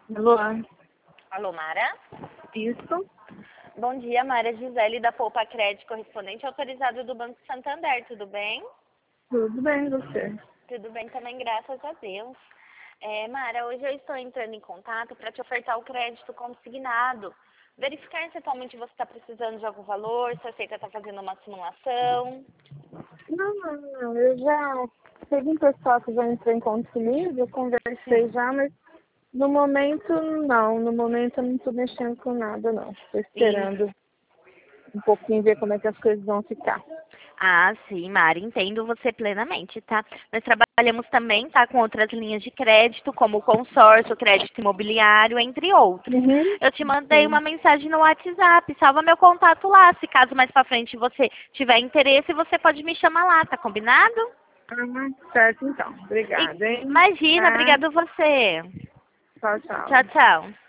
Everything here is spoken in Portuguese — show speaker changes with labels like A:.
A: Alô?
B: Alô, Mara?
A: Isso?
B: Bom dia, Mara Gisele da Poupa Crédito, correspondente autorizado do Banco Santander, tudo bem?
A: Tudo bem, você?
B: Tudo bem também, graças a Deus. Mara, hoje eu estou entrando em contato para te ofertar o crédito consignado. Verificar se atualmente você está precisando de algum valor, se a Seita está fazendo uma simulação.
A: Não. Eu já teve um pessoal que já entrou em contato comigo, eu conversei
B: Sim.
A: já, mas no momento não. No momento eu não estou mexendo com nada, não. Estou
B: E
A: esperando um pouquinho ver como é que as coisas vão ficar.
B: sim, Mari, entendo você plenamente, tá? Nós trabalhamos também, tá, com outras linhas de crédito, como o consórcio, crédito imobiliário, entre outros.
A: Uhum.
B: Eu te mandei uma
A: Sim.
B: mensagem no WhatsApp, salva meu contato lá. Se caso mais pra frente você tiver interesse, você pode me chamar lá, tá combinado?
A: Certo então.
B: E,
A: Obrigada, hein?
B: imagina,
A: Tá?
B: obrigado você.
A: Tchau,
B: Tchau,
A: tchau.
B: tchau.